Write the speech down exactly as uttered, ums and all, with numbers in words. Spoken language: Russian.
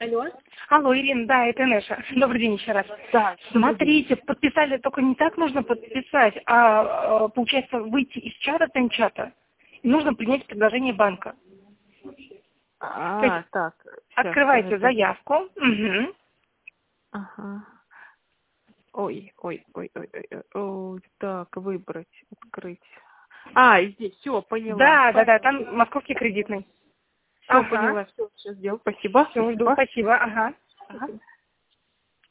Алло. Алло, Ирина, да, это Неша. Добрый день еще раз. Да. Смотрите, подписали, только не так нужно подписать, а, получается, выйти из чата, тайм-чата, и нужно принять предложение банка. А, То есть так. открывайте Сейчас, заявку. Угу. ага. Ой, ой, ой, ой, ой, ой, ой, так, выбрать, открыть. А, и здесь, все, поняла. Да, да, да, Поняла. там московский кредитный. Все, Ага. поняла, все, все сделал. Спасибо, Все, жду, спасибо. спасибо, ага. Ага.